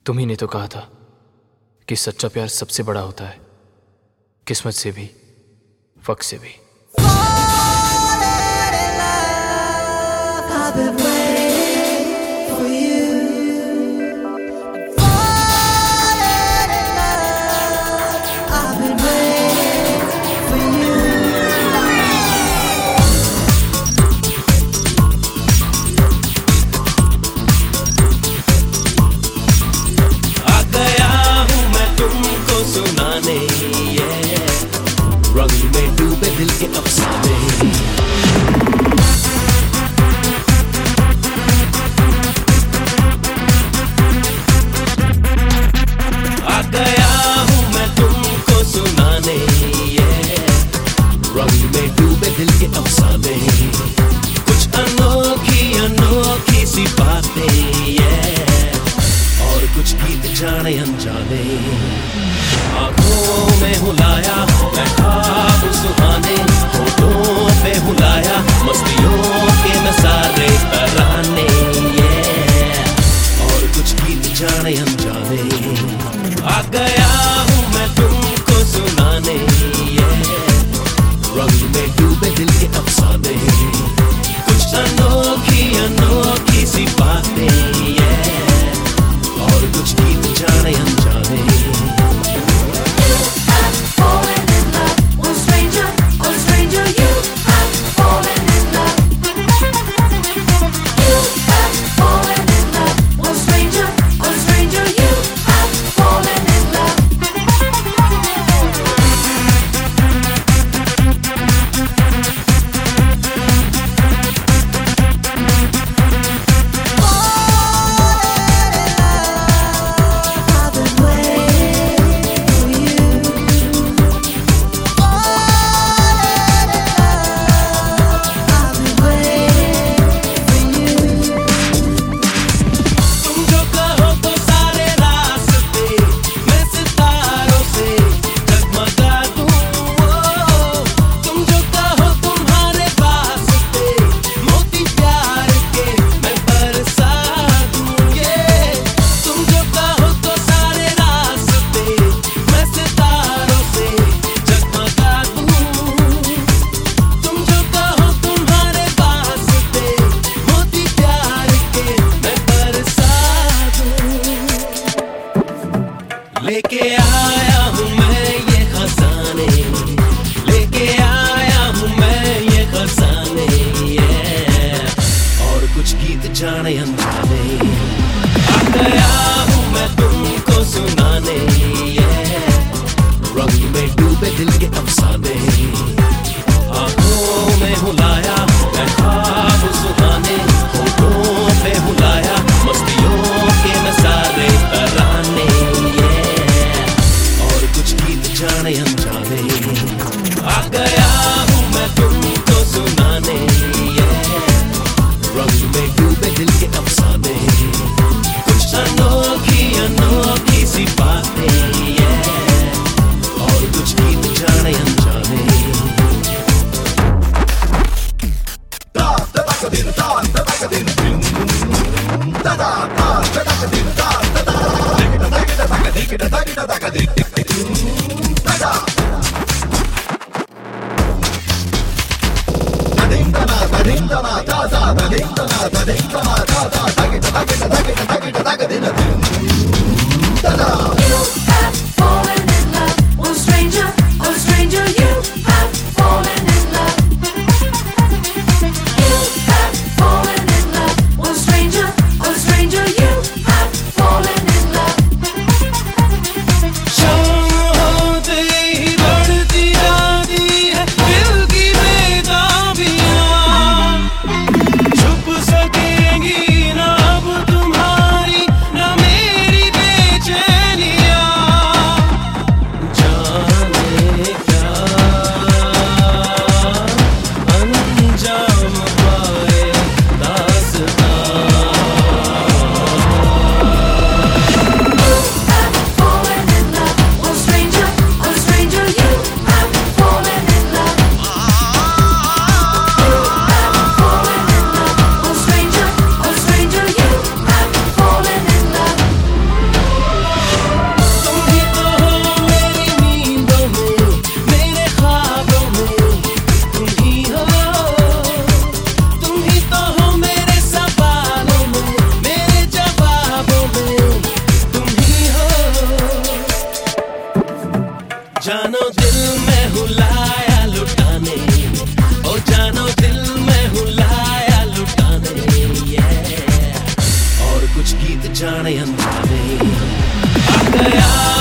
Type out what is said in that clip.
तुम ही ने तो कहा था कि सच्चा प्यार सबसे बड़ा होता है, किस्मत से भी, वक्त से भी। रंग में डूबे दिल के अफसाने, आ गया हूँ मैं तुमको सुनाने, रंग में डूबे दिल के अफसाने, कुछ अनोखी अनोखी सी बातें, और कुछ गीत जाने अनजाने, आँखों में हुलाया मैं ख्वाब सुहाने, होठों पे हुलाया मस्तियों के नज़ारे तराने, और कुछ गीत जाने अनजाने, आ गया हूँ मैं तुमको सुनाने, रंग में डूबे दिल के अफसाने, कुछ अनोखी अनोखी सी बातें, और कुछ गीत जाने अनजाने। लेके आया हूँ मैं ये खजाने, लेके आया हूँ मैं ये खजाने, और कुछ गीत जाने अनजाने, आ गया हूँ मैं तुमको सुनाने, रंग में डूबे दिल के अफसाने, आँखों में हुलाया मैं ख्वाब सुहाने, होठों पे हुलाया मस्तियों के नज़ारे तराने, गया